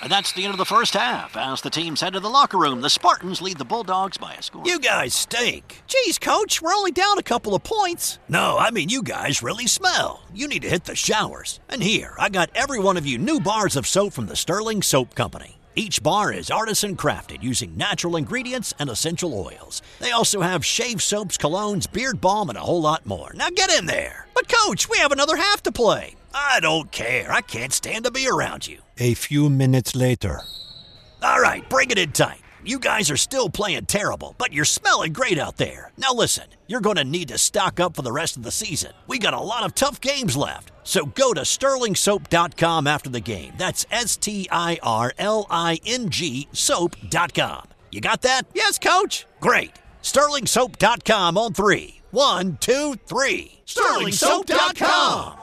That's the end of the first half. As the teams head to the locker room, the Spartans lead the Bulldogs by a score. You guys stink. Geez, Coach, we're only down a couple of points. No, I mean you guys really smell. You need to hit the showers. And here, I got every one of you new bars of soap from the Sterling Soap Company. Each bar is artisan crafted using natural ingredients and essential oils. They also have shave soaps, colognes, beard balm, and a whole lot more. Now get in there. But Coach, we have another half to play. I don't care. I can't stand to be around you. A few minutes later. All right, bring it in tight. You guys are still playing terrible, but you're smelling great out there. Now listen, you're going to need to stock up for the rest of the season. We got a lot of tough games left. So go to sterlingsoap.com after the game. That's STIRLING soap.com. You got that? Yes, Coach. Great. Sterlingsoap.com on 3. 1, 2, 3. Sterlingsoap.com.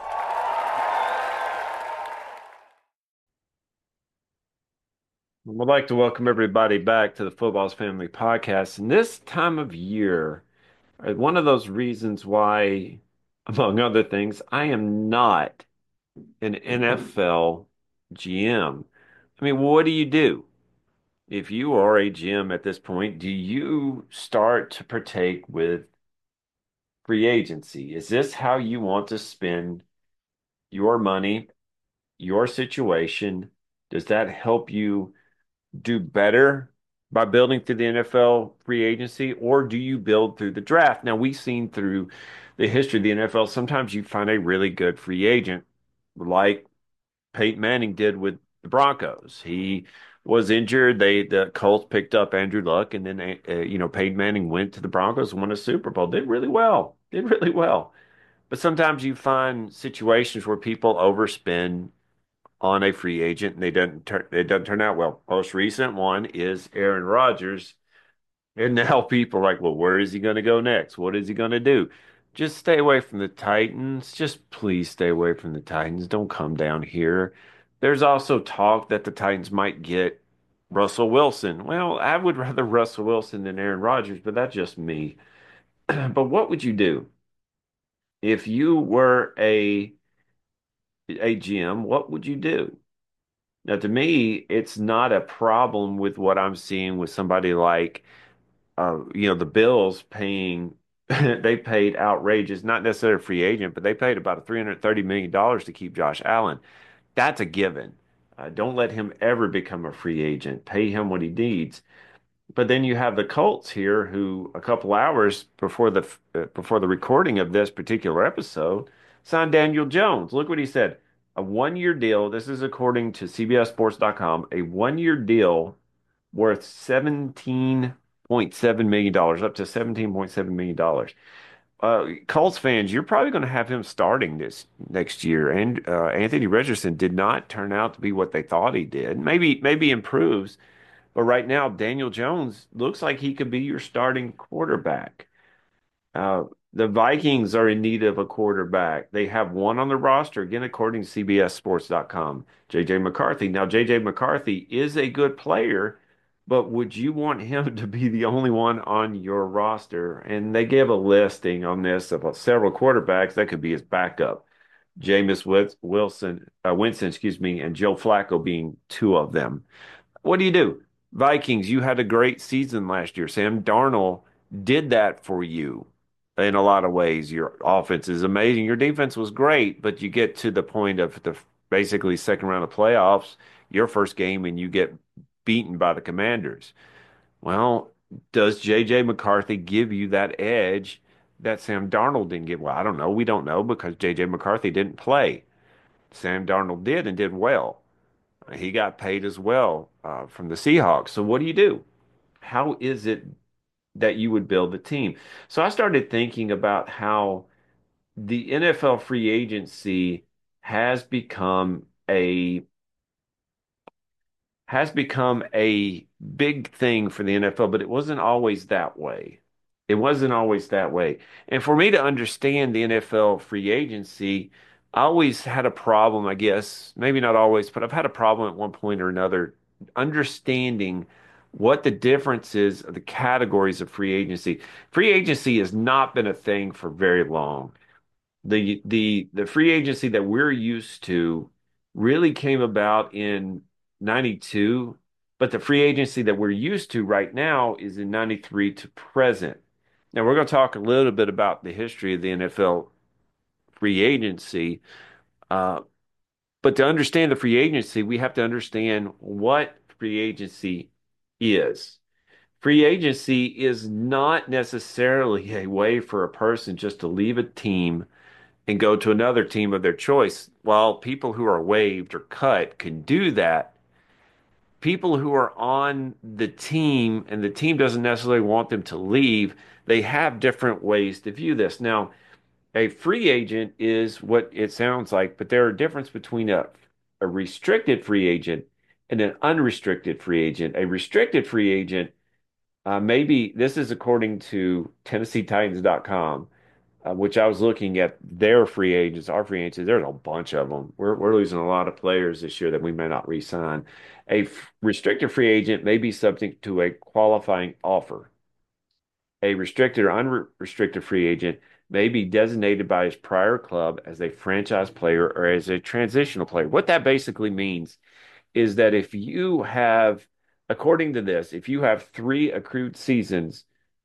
I'd like to welcome everybody back to the Football's Family Podcast. And this time of year, one of those reasons why, among other things, I am not an NFL GM. I mean, what do you do? If you are a GM at this point, do you start to partake with free agency? Is this how you want to spend your money, your situation? Does that help you do better by building through the NFL free agency, or do you build through the draft? Now, we've seen through the history of the NFL, sometimes you find a really good free agent, like Peyton Manning did with the Broncos. He was injured. The Colts picked up Andrew Luck, and then Peyton Manning went to the Broncos, won a Super Bowl, did really well, did really well. But sometimes you find situations where people overspend on a free agent, and it doesn't turn out well. Most recent one is Aaron Rodgers, and now people are like, well, where is he going to go next? What is he going to do? Just stay away from the Titans. Just please stay away from the Titans. Don't come down here. There's also talk that the Titans might get Russell Wilson. Well, I would rather Russell Wilson than Aaron Rodgers, but that's just me. But what would you do if you were a GM? What would you do? Now, to me, it's not a problem with what I'm seeing with somebody like, the Bills paying, they paid outrageous, not necessarily a free agent, but they paid about $330 million to keep Josh Allen. That's a given. Don't let him ever become a free agent. Pay him what he needs. But then you have the Colts here, who a couple hours before the recording of this particular episode signed Daniel Jones. Look what he said. A 1-year deal. This is according to CBSSports.com. A 1-year deal worth $17.7 million, up to $17.7 million. Colts fans, you're probably going to have him starting this next year. And Anthony Richardson did not turn out to be what they thought he did. Maybe improves. But right now, Daniel Jones looks like he could be your starting quarterback. The Vikings are in need of a quarterback. They have one on the roster, again, according to CBSSports.com, J.J. McCarthy. Now, J.J. McCarthy is a good player, but would you want him to be the only one on your roster? And they gave a listing on this of several quarterbacks that could be his backup. Jameis Winston, and Joe Flacco being two of them. What do you do? Vikings, you had a great season last year. Sam Darnold did that for you in a lot of ways. Your offense is amazing. Your defense was great, but you get to the point of the basically second round of playoffs, your first game, and you get beaten by the Commanders. Well, does J.J. McCarthy give you that edge that Sam Darnold didn't give? Well, I don't know. We don't know because J.J. McCarthy didn't play. Sam Darnold did and did well. He got paid as well from the Seahawks. So what do you do? How is it that you would build the team? So I started thinking about how the NFL free agency has become a big thing for the NFL, but it wasn't always that way. It wasn't always that way. And for me to understand the NFL free agency, I always had a problem, I guess, maybe not always, but I've had a problem at one point or another understanding what the difference is of the categories of free agency. Free agency has not been a thing for very long. The free agency that we're used to really came about in 92, but the free agency that we're used to right now is in 93 to present. Now, we're going to talk a little bit about the history of the NFL free agency. Uh, but to understand the free agency, we have to understand what free agency is. Free agency is not necessarily a way for a person just to leave a team and go to another team of their choice. While people who are waived or cut can do that, people who are on the team and the team doesn't necessarily want them to leave, they have different ways to view this. Now, a free agent is what it sounds like, but there are difference between a restricted free agent and an unrestricted free agent. A restricted free agent, maybe this is according to TennesseeTitans.com, which I was looking at their free agents, our free agents. There's a bunch of them. We're losing a lot of players this year that we may not re-sign. Restricted free agent may be subject to a qualifying offer. A restricted or unrestricted free agent may be designated by his prior club as a franchise player or as a transitional player. What that basically means is that if you have, according to this, if you have 3 accrued seasons,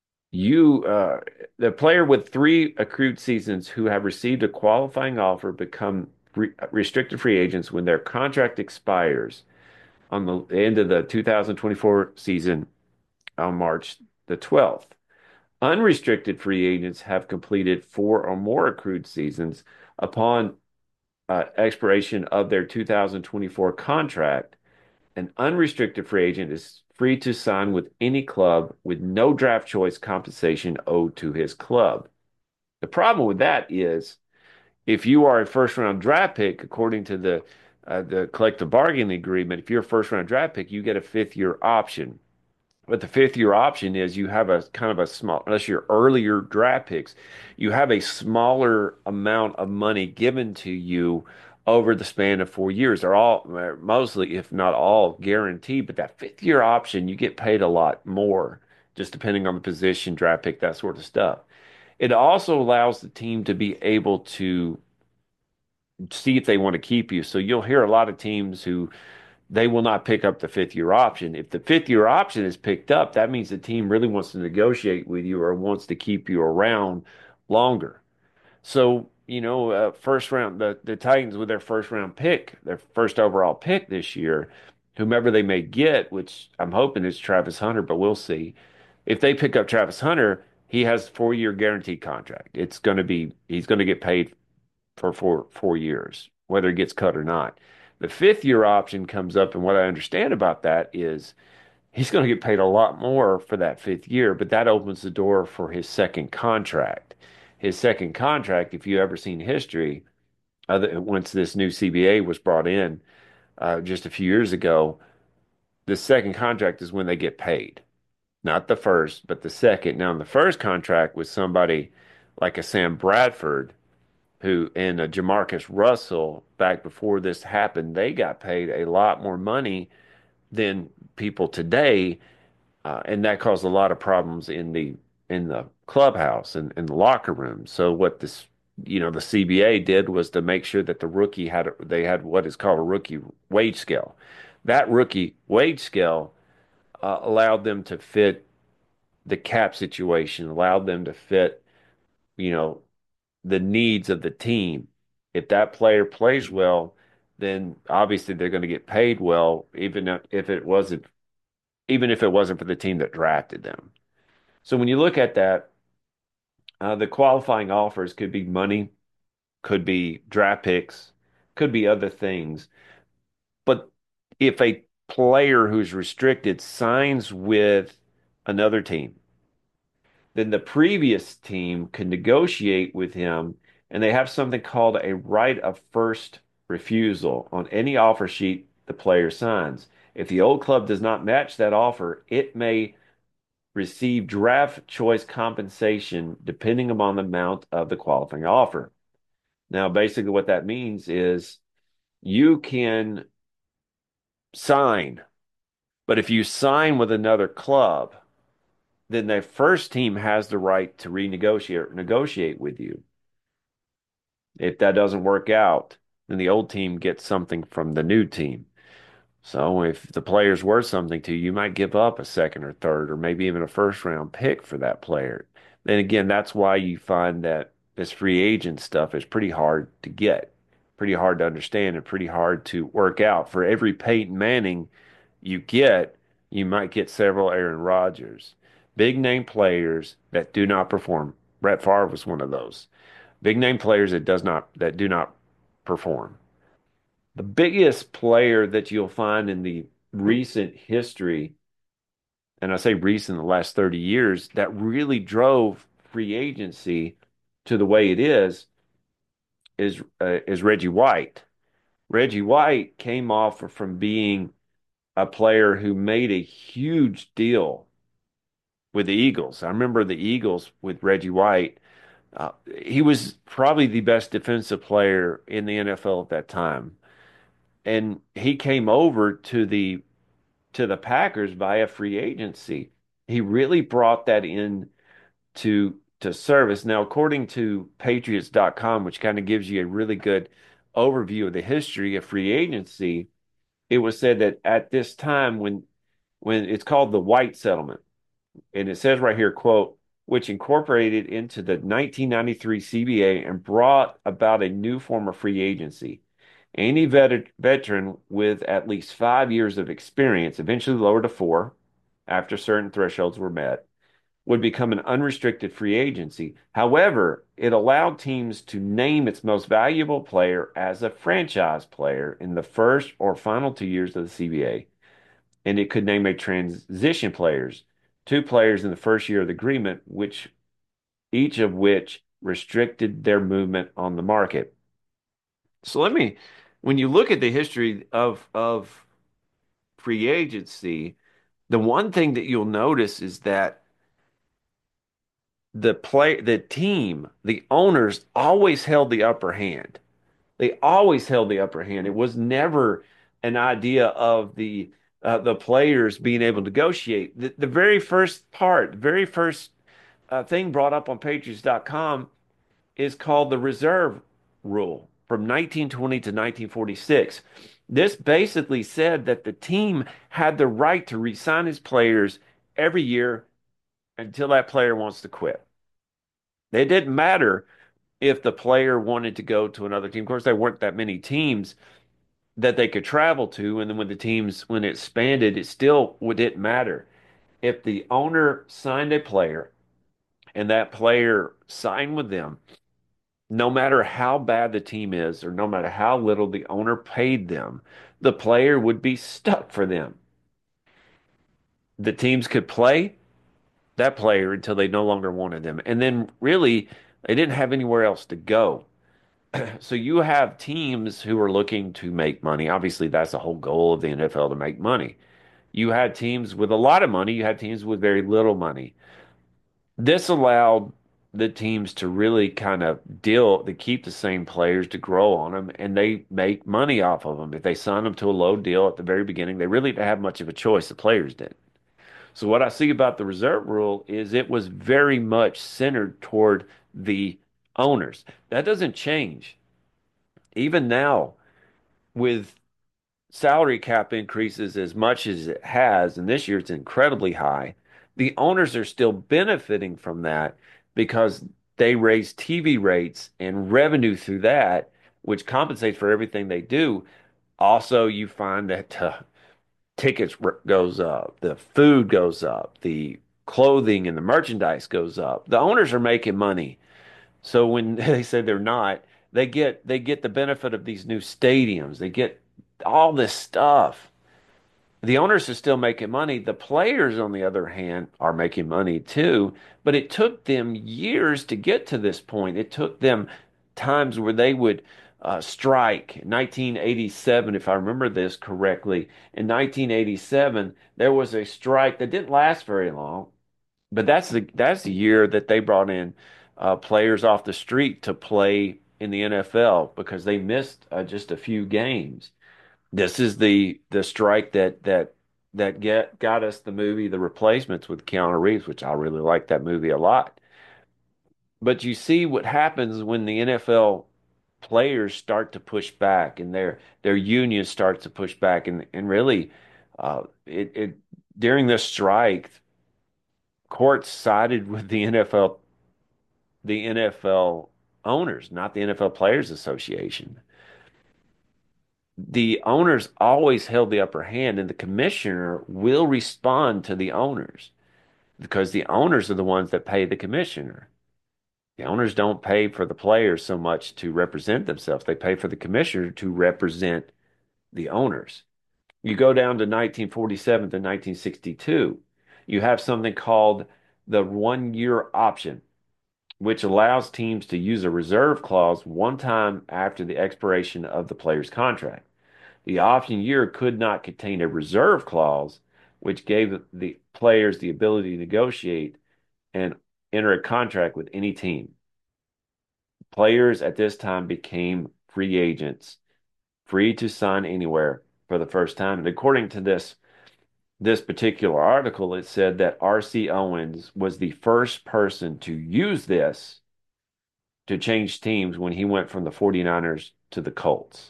the player with 3 accrued seasons who have received a qualifying offer become restricted free agents when their contract expires on the end of the 2024 season on March the 12th. Unrestricted free agents have completed 4 or more accrued seasons upon expiration of their 2024 contract. An unrestricted free agent is free to sign with any club with no draft choice compensation owed to his club. The problem with that is if you are a first round draft pick, according to the collective bargaining agreement, if you're a first round draft pick, you get a 5th-year option. But the 5th-year option is you have a kind of a small, unless you're earlier draft picks, you have a smaller amount of money given to you over the span of 4 years. They're all mostly, if not all, guaranteed. But that 5th-year option, you get paid a lot more, just depending on the position, draft pick, that sort of stuff. It also allows the team to be able to see if they want to keep you. So you'll hear a lot of teams who they will not pick up the 5th-year option. If the 5th-year option is picked up, that means the team really wants to negotiate with you or wants to keep you around longer. So, first round, the Titans with their first round pick, their first overall pick this year, whomever they may get, which I'm hoping is Travis Hunter, but we'll see. If they pick up Travis Hunter, he has 4-year guaranteed contract. He's going to get paid for 4 years, whether he gets cut or not. The 5th-year option comes up, and what I understand about that is he's going to get paid a lot more for that 5th year, but that opens the door for his second contract. His second contract, if you ever seen history, once this new CBA was brought in just a few years ago, the second contract is when they get paid. Not the first, but the second. Now, in the first contract with somebody like a Sam Bradford, who and Jamarcus Russell, back before this happened, they got paid a lot more money than people today, and that caused a lot of problems in the clubhouse and in the locker room. So what the CBA did was to make sure that the rookie they had what is called a rookie wage scale. That rookie wage scale allowed them to fit the cap situation, allowed them to fit, you know, the needs of the team. If that player plays well, then obviously they're going to get paid well, even if it wasn't for the team that drafted them. So when you look at that, the qualifying offers could be money, could be draft picks, could be other things. But if a player who's restricted signs with another team, then the previous team can negotiate with him, and they have something called a right of first refusal on any offer sheet the player signs. If the old club does not match that offer, it may receive draft choice compensation depending upon the amount of the qualifying offer. Now, basically, what that means is you can sign, but if you sign with another club, then the first team has the right to renegotiate or negotiate with you. If that doesn't work out, then the old team gets something from the new team. So if the player's worth something to you, you might give up a second or third or maybe even a first round pick for that player. Then again, that's why you find that this free agent stuff is pretty hard to get, pretty hard to understand, and pretty hard to work out. For every Peyton Manning you get, you might get several Aaron Rodgers. Big name players that do not perform. Brett Favre was one of those. Big name players that do not perform. The biggest player that you'll find in the recent history, and I say recent, the last 30 years, that really drove free agency to the way it is Reggie White. Reggie White came off from being a player who made a huge deal with the Eagles. I remember the Eagles with Reggie White. He was probably the best defensive player in the NFL at that time. And he came over to the Packers via free agency. He really brought that in to service. Now, according to Patriots.com, which kind of gives you a really good overview of the history of free agency, it was said that at this time when it's called the White Settlement, and it says right here, quote, which incorporated into the 1993 CBA and brought about a new form of free agency. Any veteran with at least 5 years of experience, eventually lowered to four after certain thresholds were met, would become an unrestricted free agency. However, it allowed teams to name its most valuable player as a franchise player in the first or final 2 years of the CBA, and it could name a transition players, two players in the first year of the agreement, which each of which restricted their movement on the market. So when you look at the history of free agency, the one thing that you'll notice is that the team, the owners always held the upper hand. They always held the upper hand. It was never an idea of the players being able to negotiate. The very first part, the very first thing brought up on Patriots.com is called the reserve rule from 1920 to 1946. This basically said that the team had the right to re-sign his players every year until that player wants to quit. It didn't matter if the player wanted to go to another team. Of course, there weren't that many teams that they could travel to, and then when it expanded, it still didn't matter. If the owner signed a player and that player signed with them, no matter how bad the team is or no matter how little the owner paid them, the player would be stuck for them. The teams could play that player until they no longer wanted them. And then really, they didn't have anywhere else to go. So you have teams who are looking to make money. Obviously, that's the whole goal of the NFL, to make money. You had teams with a lot of money, you had teams with very little money. This allowed the teams to really kind of to keep the same players, to grow on them, and they make money off of them. If they sign them to a low deal at the very beginning, they really didn't have much of a choice. The players did. So what I see about the reserve rule is it was very much centered toward the owners. That doesn't change. Even now, with salary cap increases as much as it has, and this year it's incredibly high, the owners are still benefiting from that because they raise TV rates and revenue through that, which compensates for everything they do. Also, you find that tickets goes up, the food goes up, the clothing and the merchandise goes up. The owners are making money. So when they say they're not, they get the benefit of these new stadiums. They get all this stuff. The owners are still making money. The players, on the other hand, are making money too. But it took them years to get to this point. It took them times where they would strike. 1987, if I remember this correctly, in 1987, there was a strike that didn't last very long. But that's the year that they brought in players off the street to play in the NFL because they missed just a few games. This is the strike that got us the movie The Replacements with Keanu Reeves, which I really like that movie a lot. But you see what happens when the NFL players start to push back and their union starts to push back and really it during this strike, courts sided with the NFL owners, not the NFL Players Association. The owners always held the upper hand, and the commissioner will respond to the owners because the owners are the ones that pay the commissioner. The owners don't pay for the players so much to represent themselves. They pay for the commissioner to represent the owners. You go down to 1947 to 1962, you have something called the 1 year option, which allows teams to use a reserve clause one time after the expiration of the player's contract. The option year could not contain a reserve clause, which gave the players the ability to negotiate and enter a contract with any team. Players at this time became free agents, free to sign anywhere for the first time. And according to this particular article, it said that R.C. Owens was the first person to use this to change teams when he went from the 49ers to the Colts.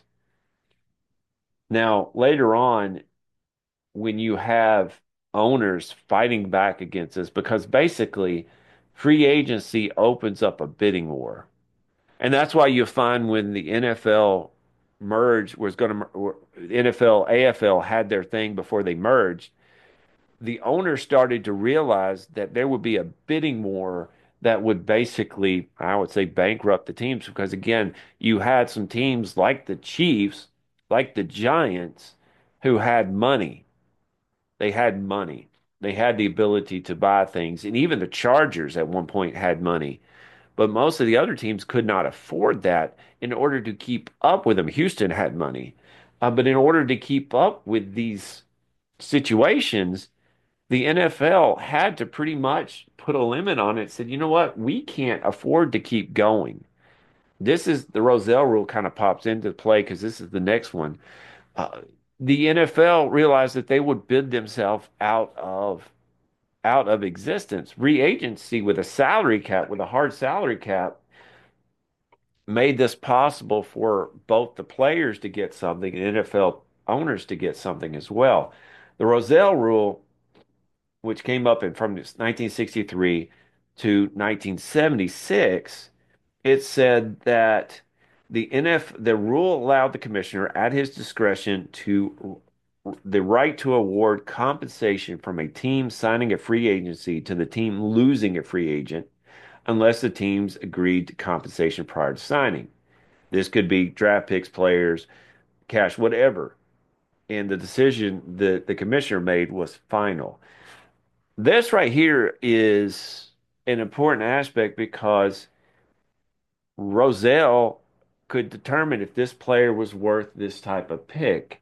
Now, later on, when you have owners fighting back against this, because basically free agency opens up a bidding war. And that's why you find when the NFL merged was going to NFL AFL had their thing before they merged, the owners started to realize that there would be a bidding war that would basically, I would say, bankrupt the teams because again, you had some teams like the Chiefs, like the Giants, who had money. They had money. They had the ability to buy things, and even the Chargers at one point had money. But most of the other teams could not afford that in order to keep up with them. Houston had money. But in order to keep up with these situations, the NFL had to pretty much put a limit on it, said, you know what, we can't afford to keep going. This is the Rozelle rule kind of pops into play because this is the next one. Uh, the NFL realized that they would bid themselves out of existence. Free agency with a salary cap, with a hard salary cap, made this possible for both the players to get something and NFL owners to get something as well. The Rozelle rule, which came up from 1963 to 1976, it said that the rule allowed the commissioner at his discretion to the right to award compensation from a team signing a free agency to the team losing a free agent unless the teams agreed to compensation prior to signing. This could be draft picks, players, cash, whatever. And the decision that the commissioner made was final. This right here is an important aspect because Rozelle could determine if this player was worth this type of pick.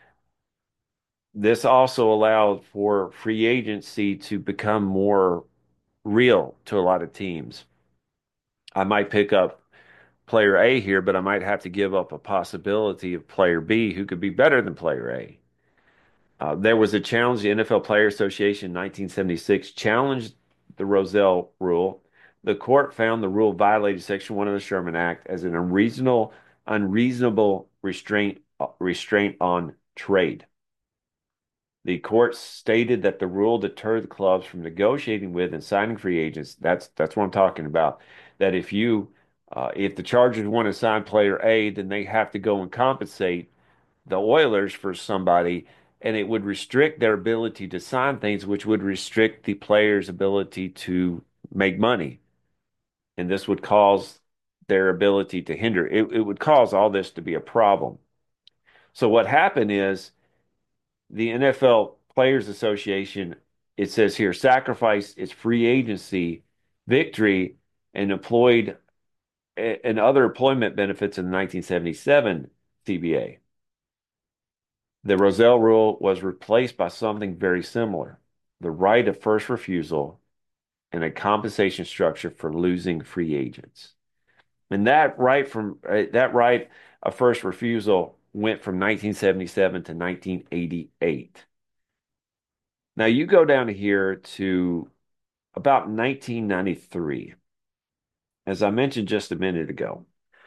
This also allowed for free agency to become more real to a lot of teams. I might pick up player A here, but I might have to give up a possibility of player B who could be better than player A. There was a challenge. The NFL Player Association in 1976 challenged the Rozelle rule. The court found the rule violated Section 1 of the Sherman Act as an unreasonable restraint on trade. The court stated that the rule deterred the clubs from negotiating with and signing free agents. That's what I'm talking about. That if the Chargers want to sign player A, then they have to go and compensate the Oilers for somebody, and it would restrict their ability to sign things, which would restrict the players' ability to make money. And this would cause their ability to hinder. It would cause all this to be a problem. So what happened is the NFL Players Association, it says here, sacrificed its free agency victory and employed and other employment benefits in the 1977 CBA. The Rozelle rule was replaced by something very similar, the right of first refusal and a compensation structure for losing free agents. And that right of first refusal went from 1977 to 1988. Now you go down here to about 1993. As I mentioned just a minute ago,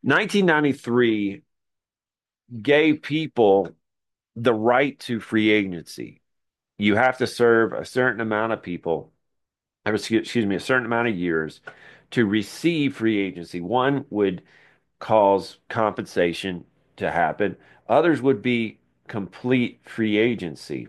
1993 gave people the right to free agency. You have to serve a certain amount of people, excuse me, a certain amount of years to receive free agency. One would cause compensation to happen. Others would be complete free agency.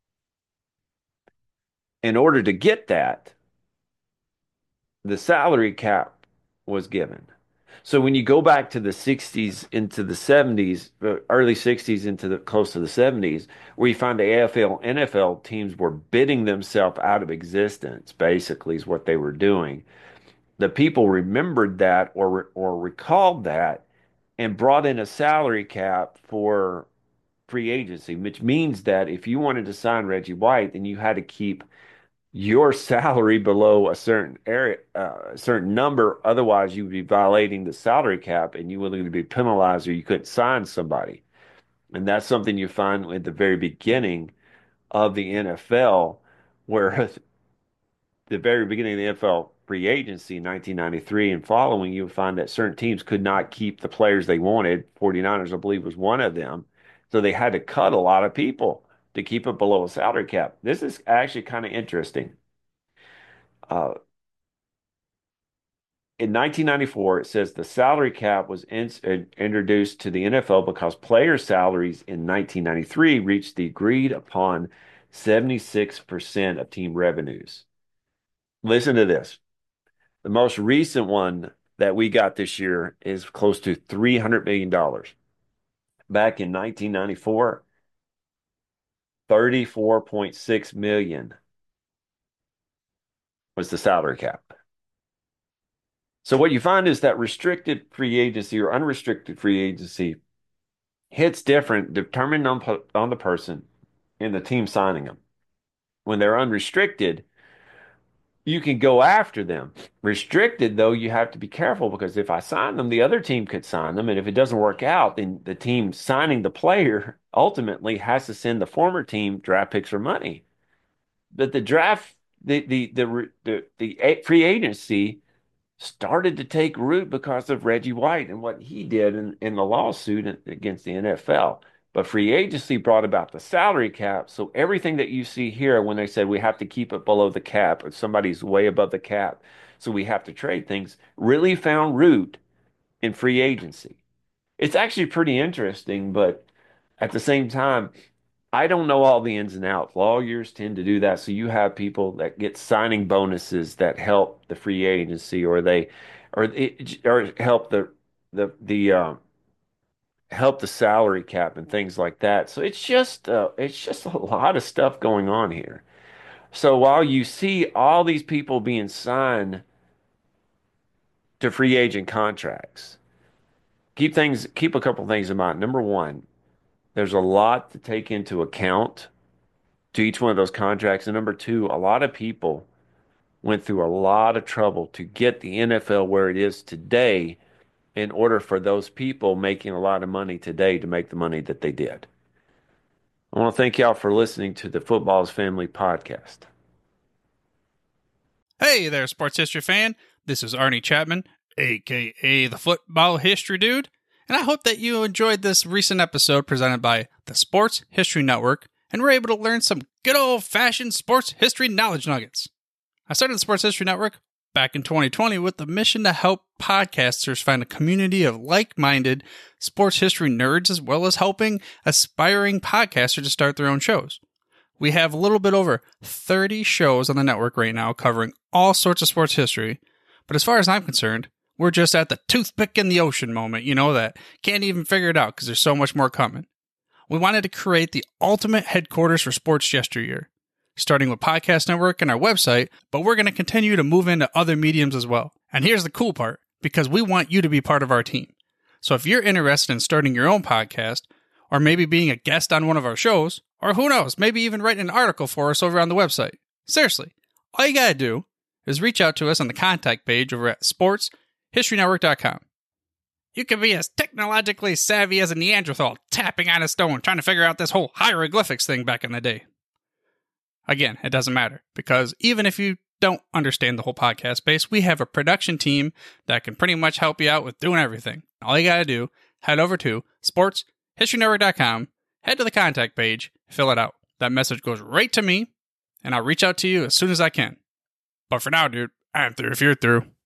In order to get that, the salary cap was given. So when you go back to the 60s into the 70s, early 60s into the close to the 70s, where you find the AFL, NFL teams were bidding themselves out of existence, basically is what they were doing. The people remembered that or recalled that and brought in a salary cap for free agency, which means that if you wanted to sign Reggie White, then you had to keep your salary below a certain area, a certain number. Otherwise, you would be violating the salary cap and you would either be penalized or you couldn't sign somebody. And that's something you find at the very beginning of the NFL, where the very beginning of the NFL free agency in 1993 and following, you'll find that certain teams could not keep the players they wanted. 49ers, I believe, was one of them. So they had to cut a lot of people to keep it below a salary cap. This is actually kind of interesting. In 1994, it says the salary cap was introduced to the NFL because player salaries in 1993 reached the agreed upon 76% of team revenues. Listen to this. The most recent one that we got this year is close to $300 million. Back in 1994, 34.6 million was the salary cap. So what you find is that restricted free agency or unrestricted free agency hits different, determined on the person and the team signing them. When they're unrestricted, you can go after them. Restricted, though, you have to be careful because if I sign them, the other team could sign them. And if it doesn't work out, then the team signing the player ultimately has to send the former team draft picks or money. But the draft, the free agency started to take root because of Reggie White and what he did in the lawsuit against the NFL. But free agency brought about the salary cap. So everything that you see here when they said we have to keep it below the cap, or somebody's way above the cap, so we have to trade things, really found root in free agency. It's actually pretty interesting, but at the same time, I don't know all the ins and outs. Lawyers tend to do that. So you have people that get signing bonuses that help the free agency, or help help the salary cap and things like that. So it's just a lot of stuff going on here. So while you see all these people being signed to free agent contracts, keep a couple things in mind. Number one, there's a lot to take into account to each one of those contracts. And number two, a lot of people went through a lot of trouble to get the NFL where it is today in order for those people making a lot of money today to make the money that they did. I want to thank y'all for listening to the Football's Family Podcast. Hey there, sports history fan. This is Arnie Chapman, a.k.a. the Football History Dude, and I hope that you enjoyed this recent episode presented by the Sports History Network and were able to learn some good old-fashioned sports history knowledge nuggets. I started the Sports History Network back in 2020 with the mission to help podcasters find a community of like-minded sports history nerds, as well as helping aspiring podcasters to start their own shows. We have a little bit over 30 shows on the network right now covering all sorts of sports history, but as far as I'm concerned, we're just at the toothpick in the ocean moment, that can't even figure it out because there's so much more coming. We wanted to create the ultimate headquarters for sports yesteryear, starting with Podcast Network and our website, but we're going to continue to move into other mediums as well. And here's the cool part, because we want you to be part of our team. So if you're interested in starting your own podcast, or maybe being a guest on one of our shows, or who knows, maybe even writing an article for us over on the website. Seriously, all you gotta do is reach out to us on the contact page over at sportshistorynetwork.com. You can be as technologically savvy as a Neanderthal tapping on a stone trying to figure out this whole hieroglyphics thing back in the day. Again, it doesn't matter, because even if you don't understand the whole podcast space, we have a production team that can pretty much help you out with doing everything. All you got to do, head over to sportshistorynetwork.com, head to the contact page, fill it out. That message goes right to me, and I'll reach out to you as soon as I can. But for now, dude, I'm through if you're through.